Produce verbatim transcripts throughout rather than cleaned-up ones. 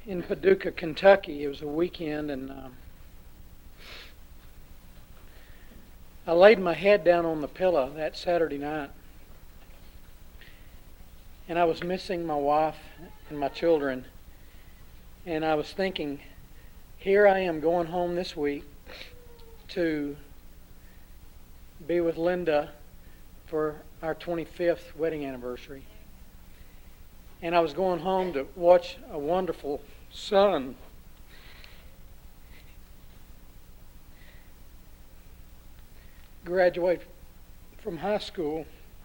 in Paducah, Kentucky. It was a weekend, and um, I laid my head down on the pillow that Saturday night, and I was missing my wife and my children, and I was thinking, here I am going home this week to be with Linda for our twenty-fifth wedding anniversary. And I was going home to watch a wonderful son graduate from high school.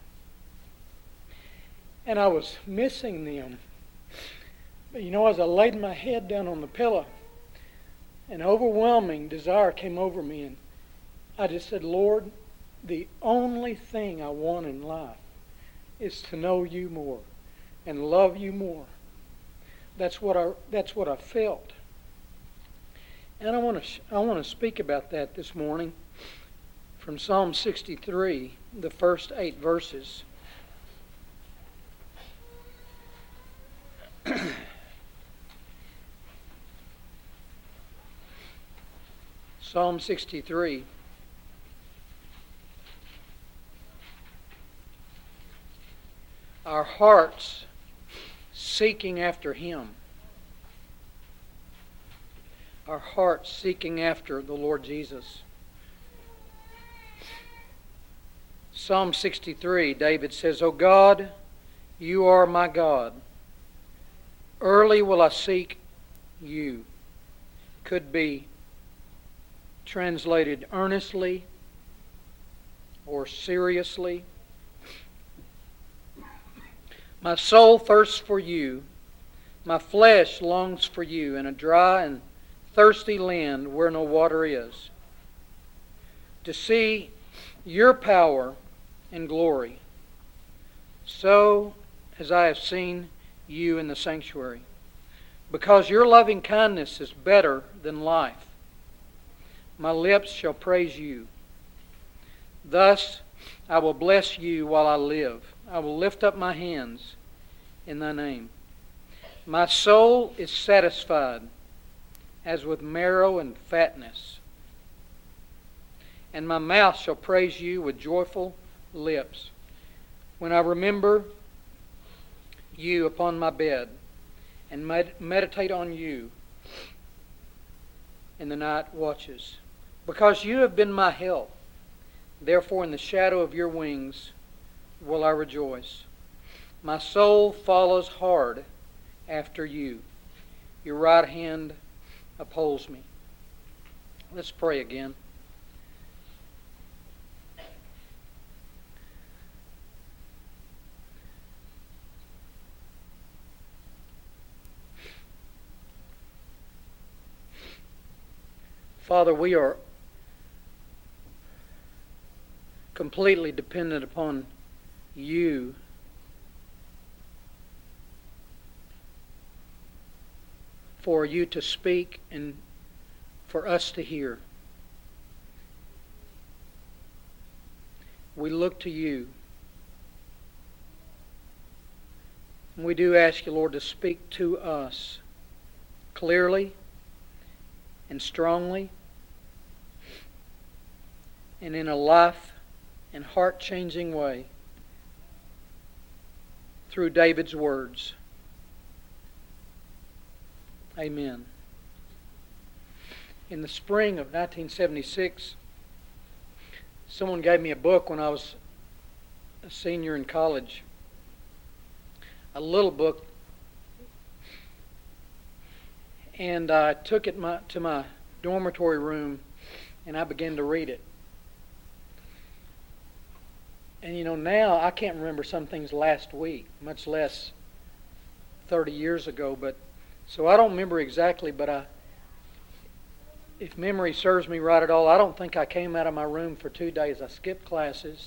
And I was missing them. But you know, as I laid my head down on the pillow, an overwhelming desire came over me, and I just said, Lord, the only thing I want in life is to know you more and love you more. That's what I that's what I felt. And I want to I want to speak about that this morning from Psalm sixty-three, the first eight verses. Psalm sixty-three. Our hearts seeking after Him. Our hearts seeking after the Lord Jesus. Psalm sixty-three, David says, O God, you are my God. Early will I seek you. Could be translated earnestly or seriously. My soul thirsts for you. My flesh longs for you in a dry and thirsty land where no water is, to see your power and glory, so as I have seen you in the sanctuary. Because your loving kindness is better than life, my lips shall praise you. Thus I will bless you while I live. I will lift up my hands in thy name. My soul is satisfied as with marrow and fatness, and my mouth shall praise you with joyful lips, when I remember you upon my bed and med- meditate on you in the night watches. Because you have been my help, therefore in the shadow of your wings will I rejoice. My soul follows hard after you. Your right hand upholds me. Let's pray again. Father, we are completely dependent upon you for you to speak and for us to hear. We look to you. And we do ask you, Lord, to speak to us clearly and strongly and in a life and heart-changing way through David's words. Amen. In the spring of nineteen seventy-six, someone gave me a book when I was a senior in college. A little book. And I took it my, to my dormitory room and I began to read it. And you know, now I can't remember some things last week, much less thirty years ago, but so I don't remember exactly, but I, if memory serves me right at all, I don't think I came out of my room for two days. I skipped classes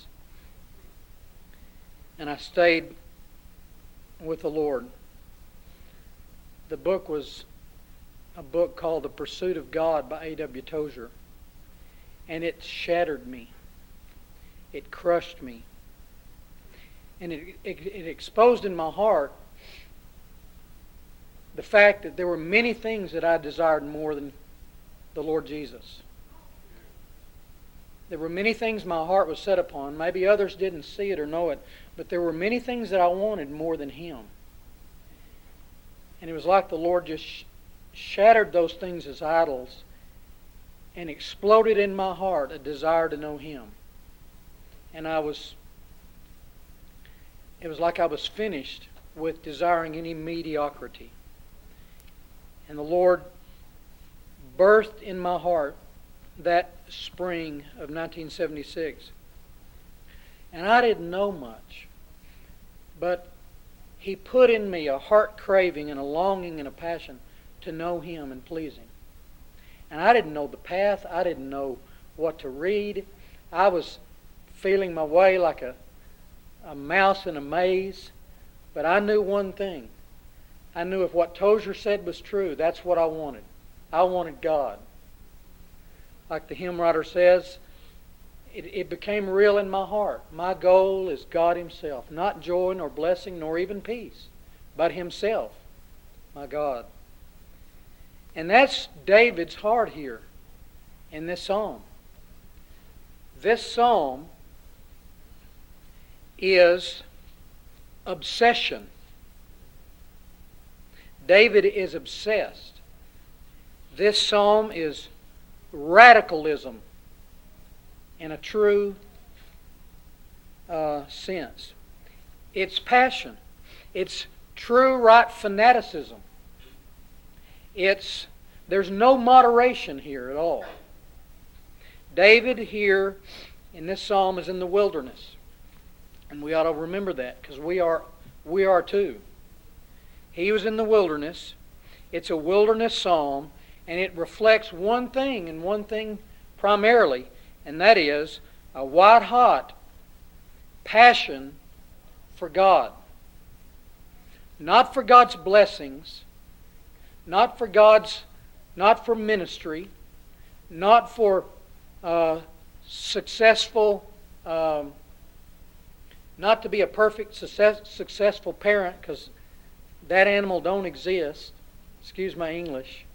and I stayed with the Lord. The book was a book called The Pursuit of God by A W Tozer. And it shattered me. It crushed me. And it, it, it exposed in my heart the fact that there were many things that I desired more than the Lord Jesus. There were many things my heart was set upon. Maybe others didn't see it or know it, but there were many things that I wanted more than Him. And it was like the Lord just sh- shattered those things as idols and exploded in my heart a desire to know Him. And I was, it was like I was finished with desiring any mediocrity. And the Lord birthed in my heart that spring of nineteen seventy-six. And I didn't know much, but He put in me a heart craving and a longing and a passion to know Him and please Him. And I didn't know the path. I didn't know what to read. I was feeling my way like a, a mouse in a maze. But I knew one thing. I knew if what Tozer said was true, that's what I wanted. I wanted God. Like the hymn writer says, it, it became real in my heart. My goal is God Himself. Not joy nor blessing nor even peace, but Himself, my God. And that's David's heart here in this psalm. This psalm is obsession. David is obsessed. This psalm is radicalism in a true uh, sense. It's passion. It's true right fanaticism. It's there's no moderation here at all. David here in this psalm is in the wilderness. And we ought to remember that because we are we are too. He was in the wilderness. It's a wilderness psalm, and it reflects one thing and one thing primarily, and that is a white-hot passion for God. Not for God's blessings, not for God's, not for ministry, not for uh, successful, um, not to be a perfect success, successful parent, because that animal don't exist. Excuse my English.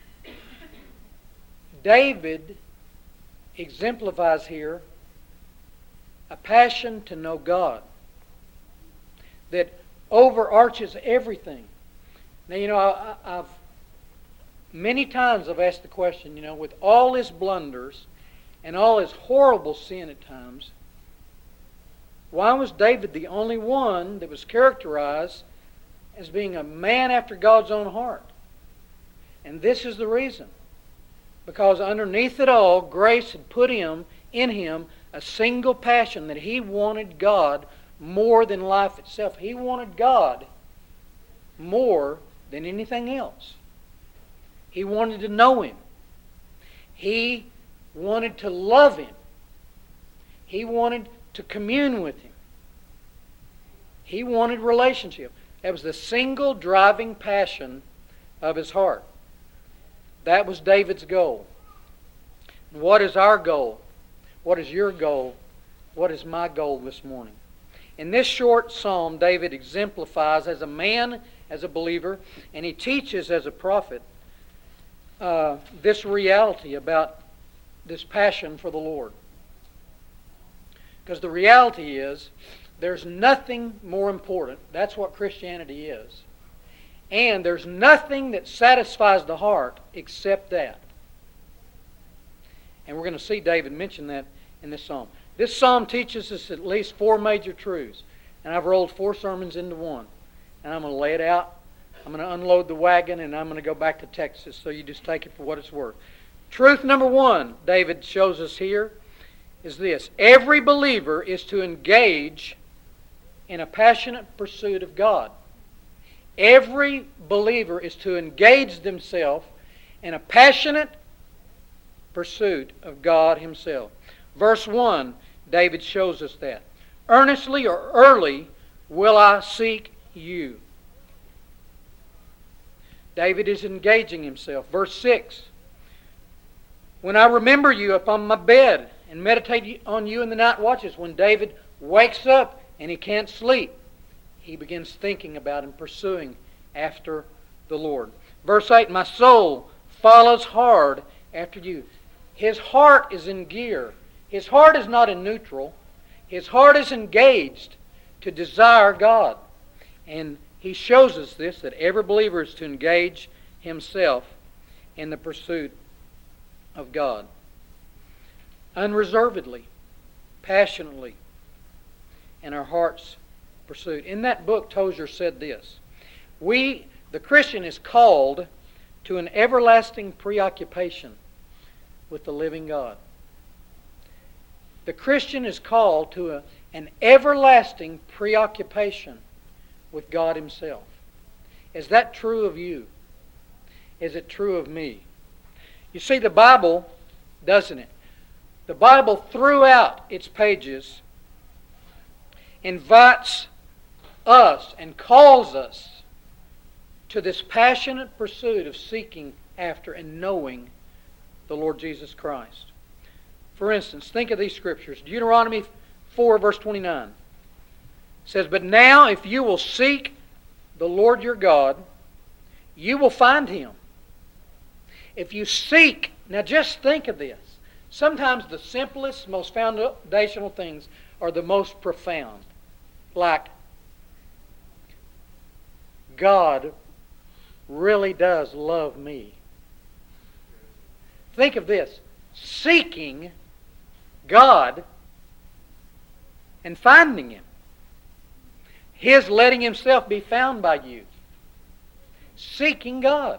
David exemplifies here a passion to know God that overarches everything. Now, you know, I, I've many times I've asked the question, you know, with all his blunders and all his horrible sin at times, why was David the only one that was characterized as being a man after God's own heart? And this is the reason. Because underneath it all, grace had put him, in him, a single passion that he wanted God more than life itself. He wanted God more than anything else. He wanted to know Him. He wanted to love Him. He wanted to commune with Him. He wanted relationship. That was the single driving passion of his heart. That was David's goal. And what is our goal? What is your goal? What is my goal this morning? In this short psalm, David exemplifies as a man, as a believer, and he teaches as a prophet uh, this reality about this passion for the Lord. Because the reality is, there's nothing more important. That's what Christianity is. And there's nothing that satisfies the heart except that. And we're going to see David mention that in this psalm. This psalm teaches us at least four major truths. And I've rolled four sermons into one. And I'm going to lay it out. I'm going to unload the wagon and I'm going to go back to Texas. So you just take it for what it's worth. Truth number one, David shows us here, is this. Every believer is to engage in a passionate pursuit of God. Every believer is to engage themselves in a passionate pursuit of God Himself. Verse one, David shows us that. Earnestly or early will I seek you. David is engaging himself. Verse six, when I remember you upon my bed and meditate on you in the night watches. When David wakes up and he can't sleep, he begins thinking about and pursuing after the Lord. Verse eight, my soul follows hard after you. His heart is in gear. His heart is not in neutral. His heart is engaged to desire God. And he shows us this, that every believer is to engage himself in the pursuit of God. Unreservedly, passionately, in our heart's pursuit. In that book, Tozer said this, we, the Christian, is called to an everlasting preoccupation with the living God. The Christian is called to a, an everlasting preoccupation with God Himself. Is that true of you? Is it true of me? You see, the Bible, doesn't it? The Bible, throughout its pages, invites us and calls us to this passionate pursuit of seeking after and knowing the Lord Jesus Christ. For instance, think of these scriptures. Deuteronomy four, verse twenty-nine says, but now if you will seek the Lord your God, you will find Him. If you seek, now just think of this. Sometimes the simplest, most foundational things are the most profound. Like, God really does love me. Think of this. Seeking God and finding Him. His letting Himself be found by you. Seeking God.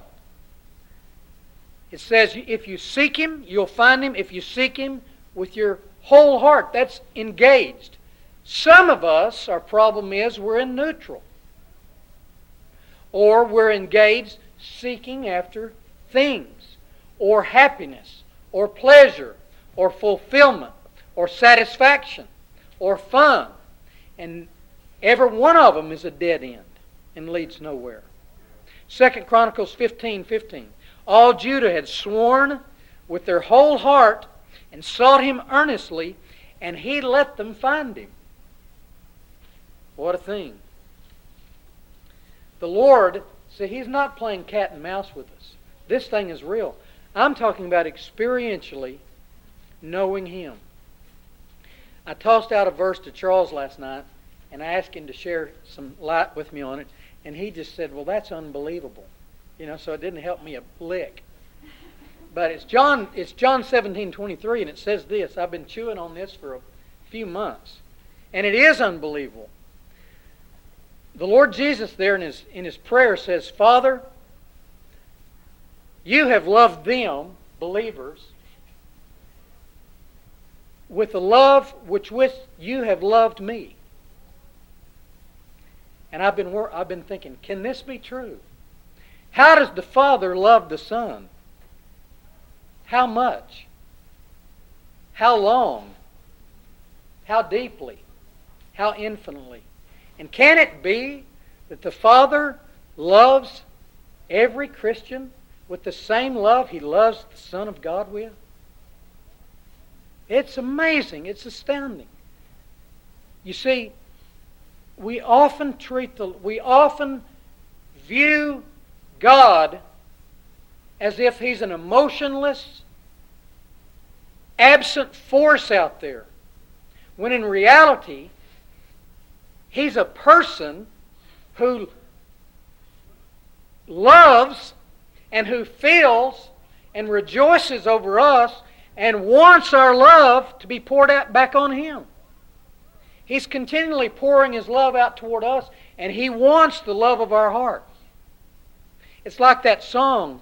It says if you seek Him, you'll find Him. If you seek Him with your whole heart, that's engaged. Some of us, our problem is we're in neutral. Or we're engaged seeking after things, or happiness, or pleasure, or fulfillment, or satisfaction, or fun. And every one of them is a dead end and leads nowhere. Second Chronicles fifteen fifteen. All Judah had sworn with their whole heart and sought Him earnestly, and He let them find Him. What a thing. The Lord, see, He's not playing cat and mouse with us. This thing is real. I'm talking about experientially knowing Him. I tossed out a verse to Charles last night, and I asked him to share some light with me on it, and he just said, well, that's unbelievable. You know, so it didn't help me a lick. But it's John, it's John seventeen twenty-three, and it says this. I've been chewing on this for a few months. And it is unbelievable. The Lord Jesus there in His, in his prayer says, Father, You have loved them, believers, with the love which with You have loved me. And I've been, I've been thinking, can this be true? How does the Father love the Son? How much? How long? How deeply? How infinitely? And can it be that the Father loves every Christian with the same love He loves the Son of God with? It's amazing. It's astounding. You see, we often treat the, we often view God as if He's an emotionless, absent force out there, when in reality, He's a person who loves and who feels and rejoices over us and wants our love to be poured out back on Him. He's continually pouring His love out toward us, and He wants the love of our heart. It's like that song.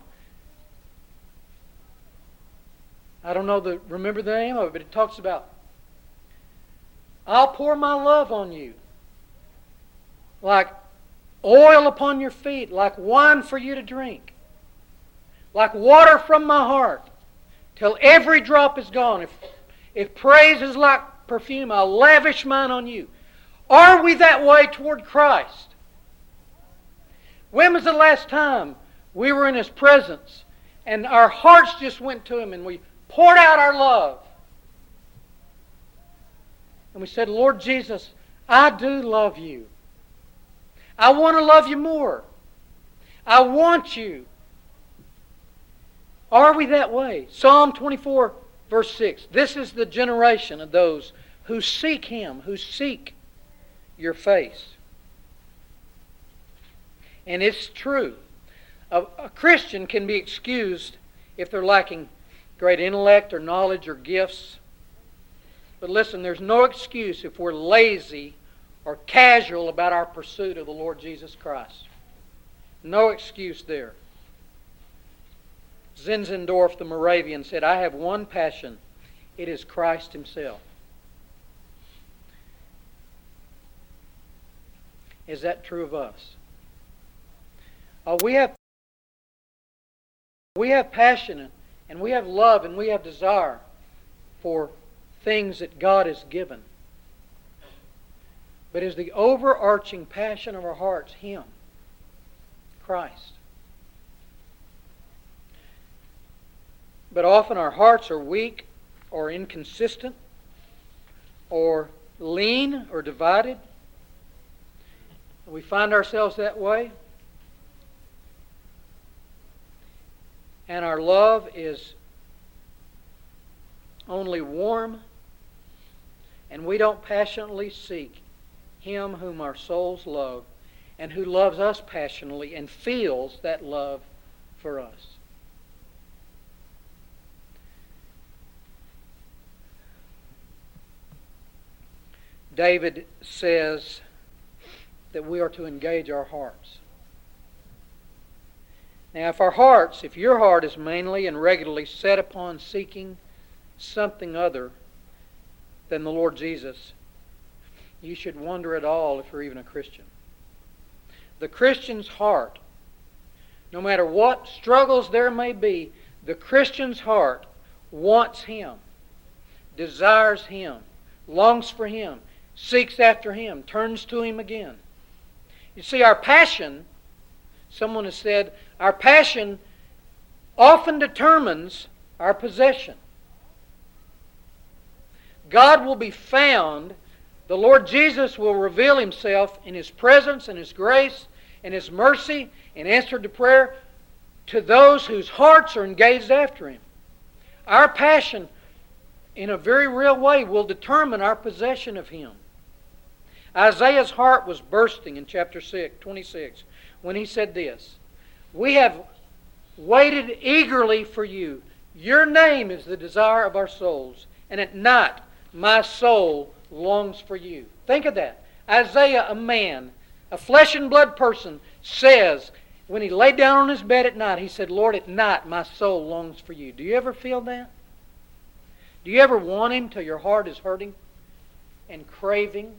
I don't know the remember the name of it, but it talks about, I'll pour my love on you like oil upon your feet, like wine for you to drink, like water from my heart, till every drop is gone. If, if praise is like perfume, I'll lavish mine on you. Are we that way toward Christ? When was the last time we were in His presence and our hearts just went to Him and we poured out our love? And we said, Lord Jesus, I do love You. I want to love You more. I want you. Are we that way? Psalm twenty-four, verse six. This is the generation of those who seek Him, who seek your face. And it's true. A, a Christian can be excused if they're lacking great intellect or knowledge or gifts. But listen, there's no excuse if we're lazy or casual about our pursuit of the Lord Jesus Christ. No excuse there. Zinzendorf the Moravian said, I have one passion. It is Christ Himself. Is that true of us? Uh, we have we have passion and we have love and we have desire for things that God has given. But is the overarching passion of our hearts Him? Christ. But often our hearts are weak or inconsistent or lean or divided. We find ourselves that way. And our love is only warm, and we don't passionately seek Him whom our souls love and who loves us passionately and feels that love for us. David says that we are to engage our hearts. Now, if our hearts, if your heart is mainly and regularly set upon seeking something other than the Lord Jesus, you should wonder at all if you're even a Christian. The Christian's heart, no matter what struggles there may be, the Christian's heart wants Him, desires Him, longs for Him, seeks after Him, turns to Him again. You see, our passion, someone has said, our passion often determines our possession. God will be found, the Lord Jesus will reveal Himself in His presence and His grace and His mercy in answer to prayer to those whose hearts are engaged after Him. Our passion, in a very real way, will determine our possession of Him. Isaiah's heart was bursting in chapter six, twenty-six when he said this, we have waited eagerly for you. Your name is the desire of our souls, and at night my soul longs for you. Think of that. Isaiah, a man, a flesh and blood person, says, when he laid down on his bed at night, he said, Lord, at night my soul longs for you. Do you ever feel that? Do you ever want Him till your heart is hurting and craving?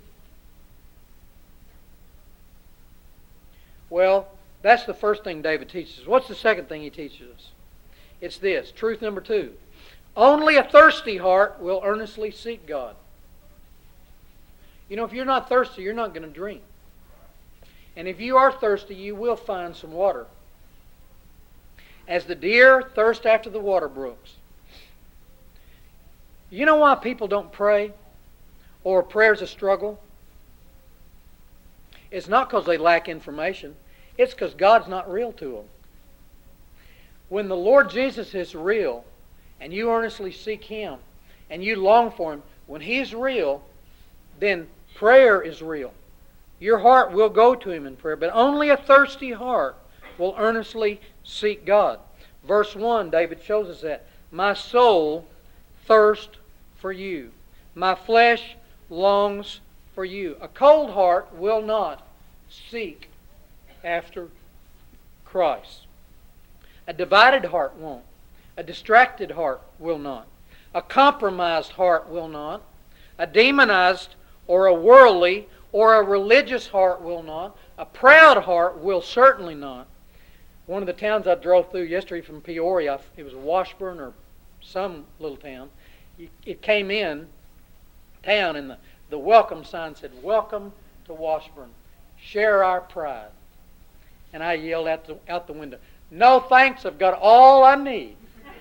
Well, that's the first thing David teaches us. What's the second thing he teaches us? It's this, truth number two. Only a thirsty heart will earnestly seek God. You know, if you're not thirsty, you're not going to drink. And if you are thirsty, you will find some water. As the deer thirst after the water brooks. You know why people don't pray? Or prayer's a struggle? It's not because they lack information. It's because God's not real to them. When the Lord Jesus is real, and you earnestly seek Him, and you long for Him, when He's real, then prayer is real. Your heart will go to Him in prayer, but only a thirsty heart will earnestly seek God. Verse one, David shows us that. My soul thirsts for you. My flesh longs for you. A cold heart will not seek after Christ. A divided heart won't. A distracted heart will not. A compromised heart will not. A demonized or a worldly or a religious heart will not. A proud heart will certainly not. One of the towns I drove through yesterday from Peoria, it was Washburn or some little town. It came in town and the, the welcome sign said, Welcome to Washburn. Share our pride. And I yelled out the, out the window, No thanks, I've got all I need.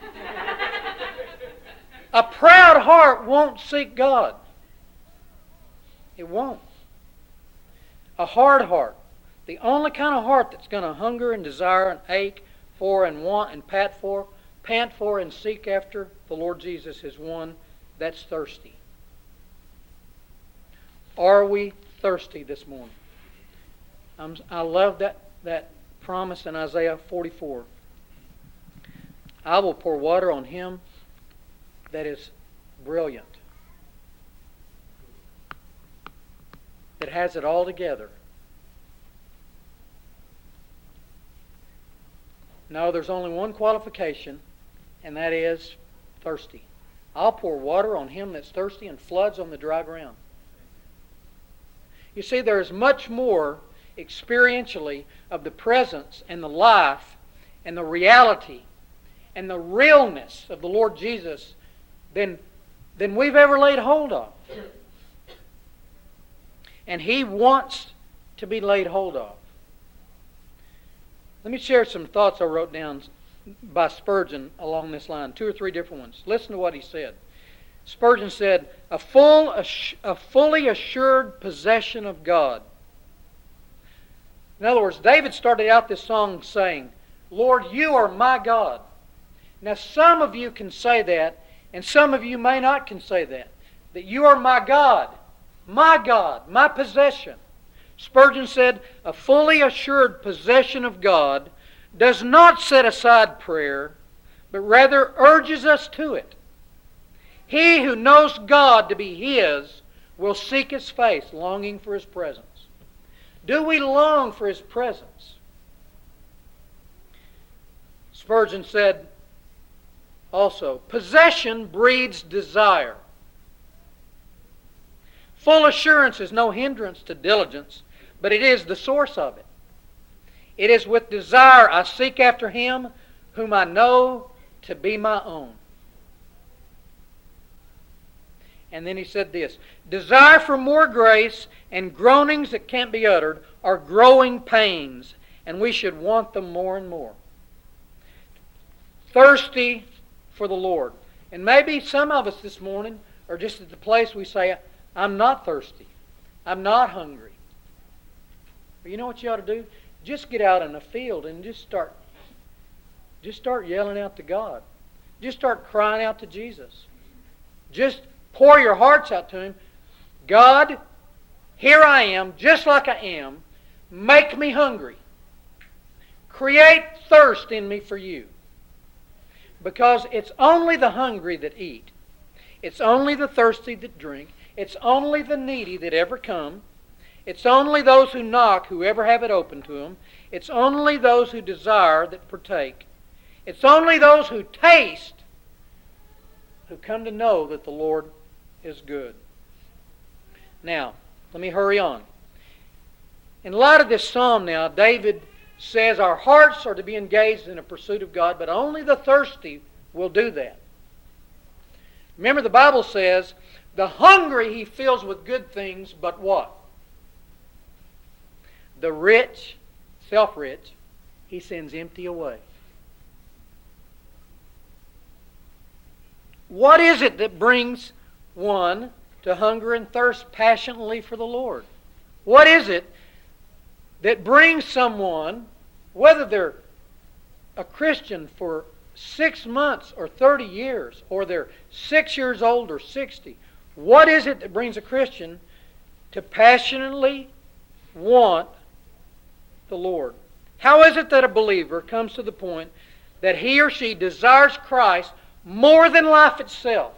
A proud heart won't seek God. It won't. A hard heart, The only kind of heart that's going to hunger and desire and ache for and want and pant for, pant for and seek after the Lord Jesus is one that's thirsty. Are we thirsty this morning? I'm, I love that, that promise in Isaiah forty-four. I will pour water on him that is brilliant, that has it all together. No, there's only one qualification, and that is thirsty. I'll pour water on him that's thirsty and floods on the dry ground. You see, there is much more experientially of the presence and the life and the reality and the realness of the Lord Jesus than, than we've ever laid hold of. And He wants to be laid hold of. Let me share some thoughts I wrote down by Spurgeon along this line, two or three different ones. Listen to what he said. Spurgeon said, a full, a fully assured possession of God. In other words, David started out this song saying, Lord, you are my God. Now some of you can say that, and some of you may not can say that. That you are my God, my God, my possession. Spurgeon said, a fully assured possession of God does not set aside prayer, but rather urges us to it. He who knows God to be His will seek His face, longing for His presence. Do we long for His presence? Spurgeon said also, possession breeds desire. Full assurance is no hindrance to diligence, but it is the source of it. It is with desire I seek after Him whom I know to be my own. And then he said this, desire for more grace and groanings that can't be uttered are growing pains, and we should want them more and more. Thirsty for the Lord. And maybe some of us this morning are just at the place we say, I'm not thirsty. I'm not hungry. But you know what you ought to do? Just get out in the field and just start, just start yelling out to God. Just start crying out to Jesus. Just pour your hearts out to Him. God, here I am, just like I am. Make me hungry. Create thirst in me for You. Because it's only the hungry that eat. It's only the thirsty that drink. It's only the needy that ever come. It's only those who knock who ever have it open to them. It's only those who desire that partake. It's only those who taste who come to know that the Lord is good. Now, let me hurry on. In light of this psalm now, David says our hearts are to be engaged in a pursuit of God, but only the thirsty will do that. Remember, the Bible says, the hungry He fills with good things, but what? The rich, self-rich, He sends empty away. What is it that brings one to hunger and thirst passionately for the Lord? What is it that brings someone, whether they're a Christian for six months or thirty years, or they're six years old or sixty, what is it that brings a Christian to passionately want the Lord? How is it that a believer comes to the point that he or she desires Christ more than life itself?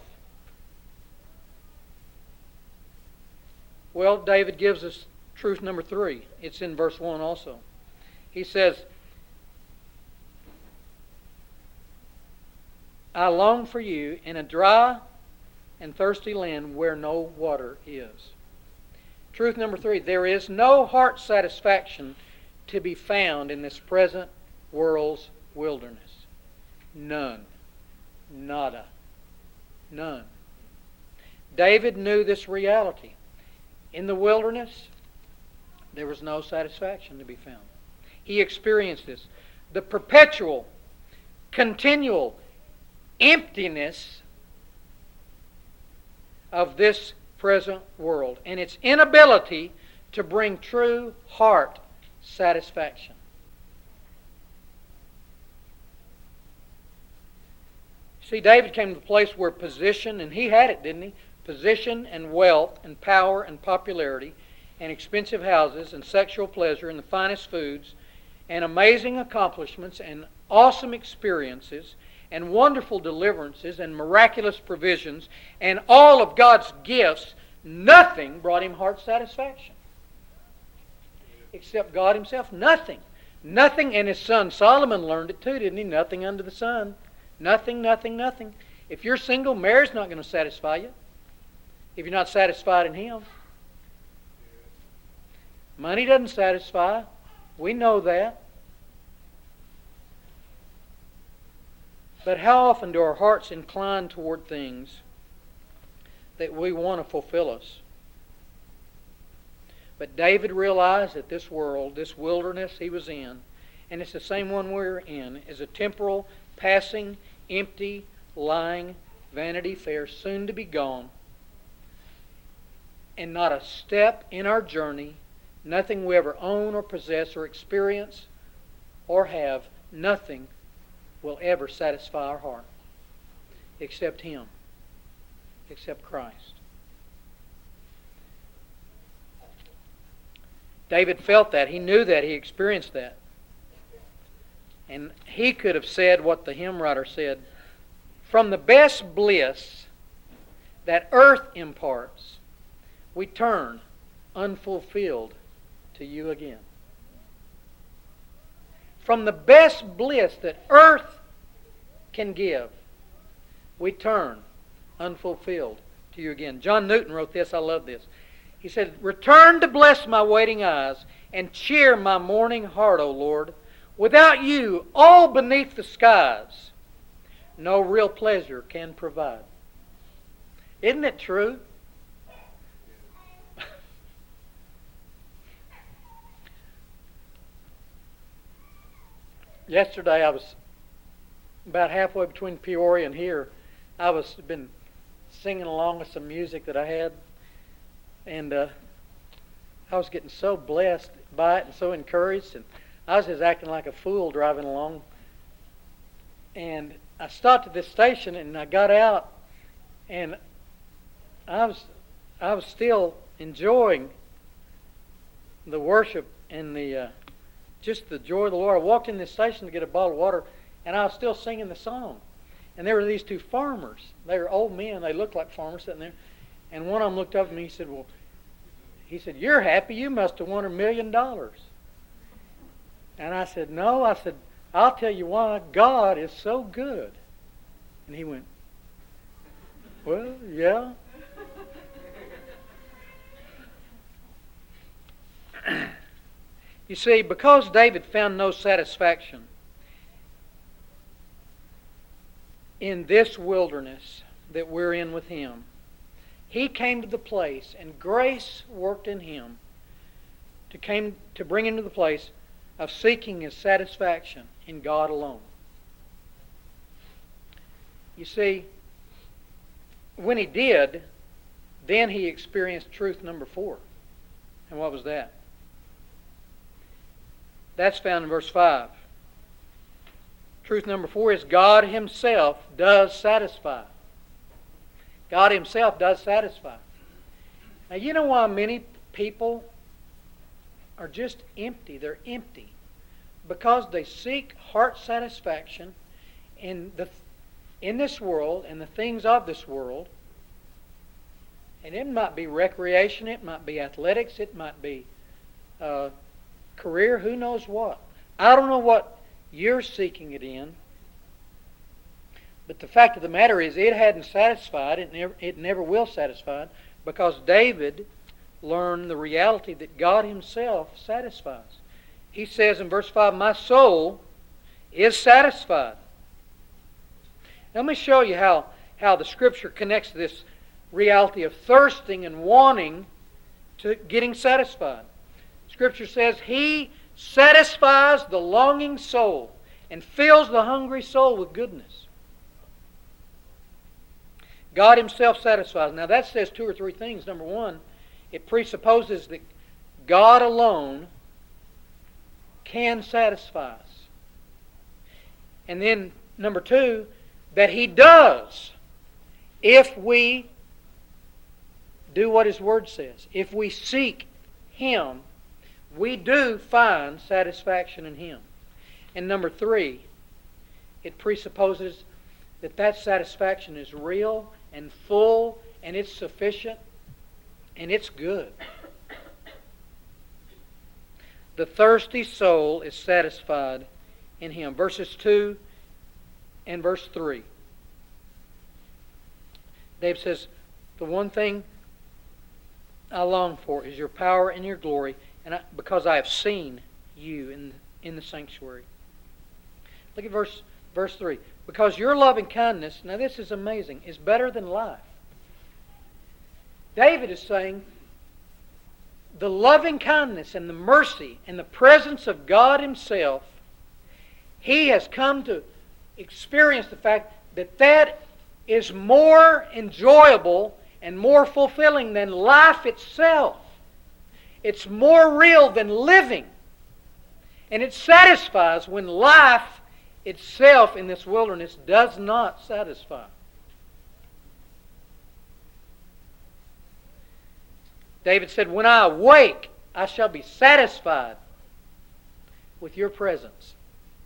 Well, David gives us truth number three. It's in verse one also. He says, I long for You in a dry and thirsty land where no water is. Truth number three, there is no heart satisfaction to be found in this present world's wilderness. None. Nada. None. David knew this reality. In the wilderness, there was no satisfaction to be found. He experienced this. The perpetual, continual emptiness of this present world and its inability to bring true heart satisfaction. See, David came to the place where position, and he had it, didn't he? Position and wealth and power and popularity and expensive houses and sexual pleasure and the finest foods and amazing accomplishments and awesome experiences and wonderful deliverances and miraculous provisions and all of God's gifts, nothing brought him heart satisfaction. Except God Himself. Nothing. Nothing. And his son Solomon learned it too, didn't he? Nothing under the sun. Nothing, nothing, nothing. If you're single, marriage's not going to satisfy you if you're not satisfied in Him. Money doesn't satisfy. We know that. But how often do our hearts incline toward things that we want to fulfill us? But David realized that this world, this wilderness he was in, and it's the same one we're in, is a temporal, passing, empty, lying, vanity fair, soon to be gone. And not a step in our journey, nothing we ever own or possess or experience or have, nothing will ever satisfy our heart except Him, except Christ. David felt that. He knew that. He experienced that. And he could have said what the hymn writer said, "From the best bliss that earth imparts, we turn unfulfilled to You again." From the best bliss that earth can give, we turn unfulfilled to You again. John Newton wrote this. I love this. He said, "Return to bless my waiting eyes and cheer my mourning heart, O Lord. Without You, all beneath the skies, no real pleasure can provide." Isn't it true? Yesterday I was about halfway between Peoria and here. I was been singing along with some music that I had, and uh, I was getting so blessed by it and so encouraged, and I was just acting like a fool driving along. And I stopped at this station and I got out, and I was I was still enjoying the worship and the uh, just the joy of the Lord. I walked in this station to get a bottle of water, and I was still singing the song. And there were these two farmers. They were old men. They looked like farmers sitting there. And one of them looked up at me and he said, "Well," he said, "you're happy. You must have won a million dollars." And I said, "No." I said, "I'll tell you why. God is so good." And he went, "Well, yeah." You see, because David found no satisfaction in this wilderness that we're in with him, he came to the place, and grace worked in him to came to bring him to the place of seeking his satisfaction in God alone. You see, when he did, then he experienced truth number four. And what was that? That's found in verse five. Truth number four is God Himself does satisfy. God Himself does satisfy. Now, you know why many people are just empty? They're empty because they seek heart satisfaction in the in this world and the things of this world. And it might be recreation, it might be athletics, it might be uh, career, who knows what. I don't know what you're seeking it in, but the fact of the matter is it hadn't satisfied, it never, it never will satisfy, because David learned the reality that God Himself satisfies. He says in verse five, "My soul is satisfied." Let me show you how, how the Scripture connects this reality of thirsting and wanting to getting satisfied. Scripture says, He satisfies the longing soul and fills the hungry soul with goodness. God Himself satisfies. Now that says two or three things. Number one, it presupposes that God alone can satisfy us. And then, number two, that He does if we do what His Word says. If we seek Him, we do find satisfaction in Him. And number three, it presupposes that that satisfaction is real and full and it's sufficient and it's good. The thirsty soul is satisfied in Him. Verses two and verse three. David says, the one thing I long for is your power and your glory, and I, because I have seen you in, in the sanctuary. Look at verse, verse three. Because your loving kindness, now this is amazing, is better than life. David is saying, the loving kindness and the mercy and the presence of God Himself, he has come to experience the fact that that is more enjoyable and more fulfilling than life itself. It's more real than living. And it satisfies when life itself in this wilderness does not satisfy. David said, when I awake, I shall be satisfied with your presence.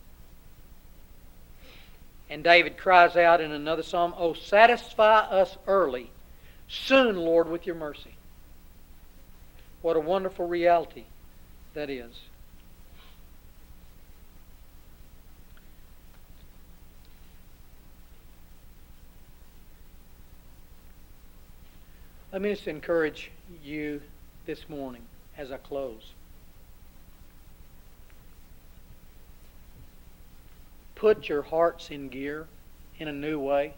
And David cries out in another psalm, oh, satisfy us early, soon, Lord, with your mercy. What a wonderful reality that is. Let me just encourage you this morning as I close. Put your hearts in gear in a new way.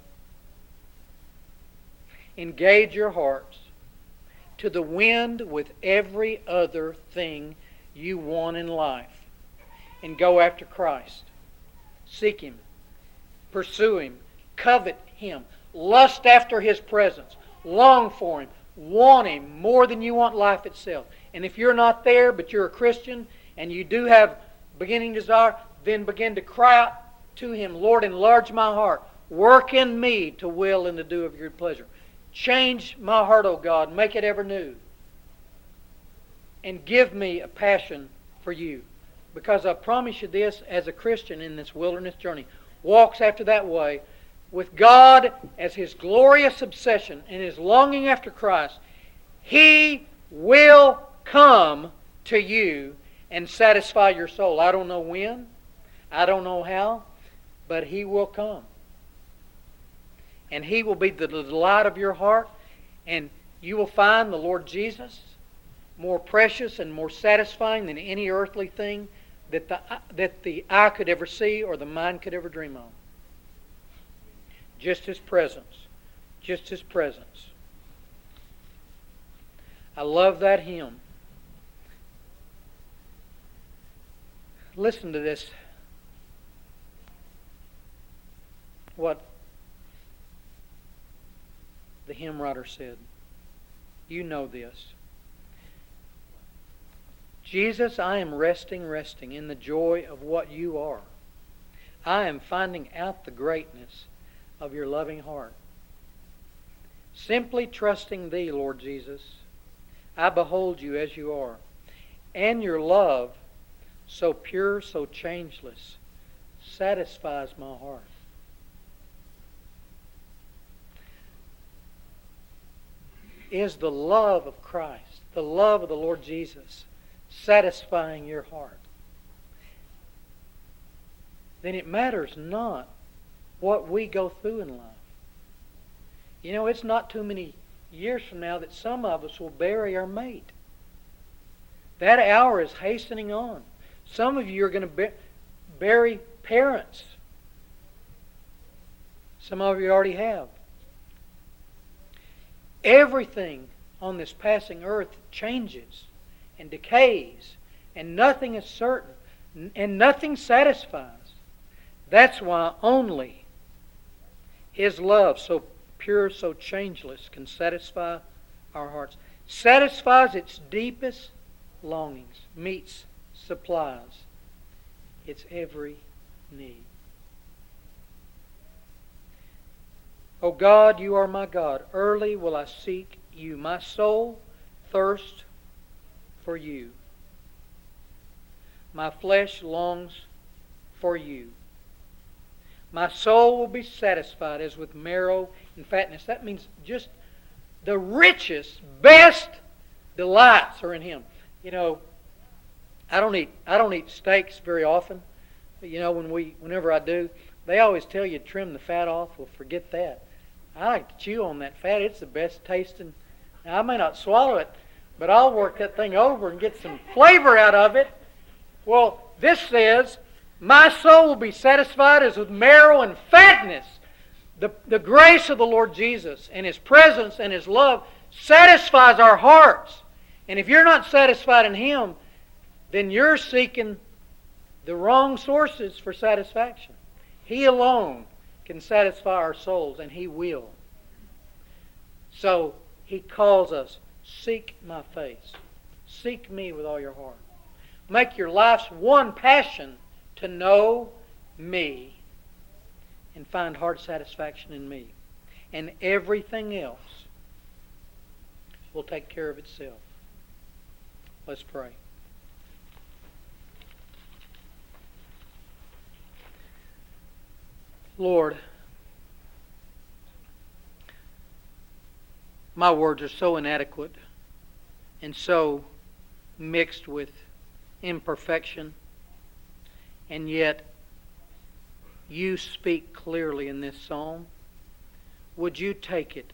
Engage your hearts to the wind with every other thing you want in life. And go after Christ. Seek Him. Pursue Him. Covet Him. Lust after His presence. Long for Him. Want Him more than you want life itself. And if you're not there, but you're a Christian, and you do have beginning desire, then begin to cry out to Him, Lord, enlarge my heart. Work in me to will and to do of your pleasure. Change my heart, O God. Make it ever new. And give me a passion for you. Because I promise you this, as a Christian in this wilderness journey, walks after that way, with God as his glorious obsession and his longing after Christ, He will come to you and satisfy your soul. I don't know when, I don't know how, but He will come. And He will be the delight of your heart, and you will find the Lord Jesus more precious and more satisfying than any earthly thing that the, that the eye could ever see or the mind could ever dream of. Just His presence. Just His presence. I love that hymn. Listen to this. What the hymn writer said. You know this. Jesus, I am resting, resting in the joy of what you are. I am finding out the greatness of your loving heart. Simply trusting Thee, Lord Jesus, I behold you as you are. And your love, so pure, so changeless, satisfies my heart. Is the love of Christ, the love of the Lord Jesus, satisfying your heart? Then it matters not what we go through in life. You know, it's not too many years from now that some of us will bury our mate. That hour is hastening on. Some of you are going to bury parents. Some of you already have. Everything on this passing earth changes and decays, and nothing is certain, and nothing satisfies. That's why only His love, so pure, so changeless, can satisfy our hearts. Satisfies its deepest longings, meets, supplies It's every need. O God, you are my God. Early will I seek you. My soul thirsts for you. My flesh longs for you. My soul will be satisfied as with marrow and fatness. That means just the richest, best delights are in Him. You know, I don't eat I don't eat steaks very often. But you know, when we whenever I do, they always tell you to trim the fat off. Well, forget that. I like to chew on that fat. It's the best tasting. Now, I may not swallow it, but I'll work that thing over and get some flavor out of it. Well, this says, my soul will be satisfied as with marrow and fatness. The, the grace of the Lord Jesus and His presence and His love satisfies our hearts. And if you're not satisfied in Him, then you're seeking the wrong sources for satisfaction. He alone can satisfy our souls, and He will. So, He calls us, seek my face. Seek me with all your heart. Make your life's one passion to know me and find heart satisfaction in me. And everything else will take care of itself. Let's pray. Lord, my words are so inadequate and so mixed with imperfection, and yet you speak clearly in this psalm. Would you take it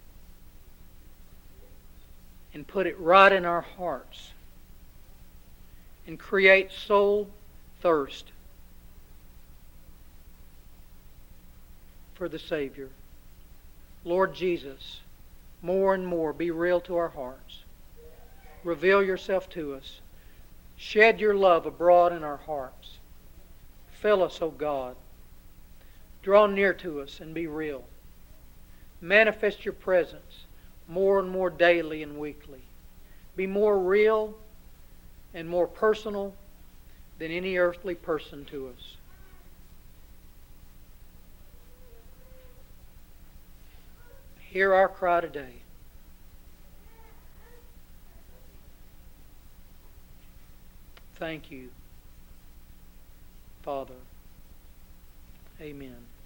and put it right in our hearts and create soul thirst for the Savior? Lord Jesus, more and more be real to our hearts. Reveal yourself to us. Shed your love abroad in our hearts. Fill us, O God. Draw near to us and be real. Manifest your presence more and more daily and weekly. Be more real and more personal than any earthly person to us. Hear our cry today. Thank you, Father. Amen.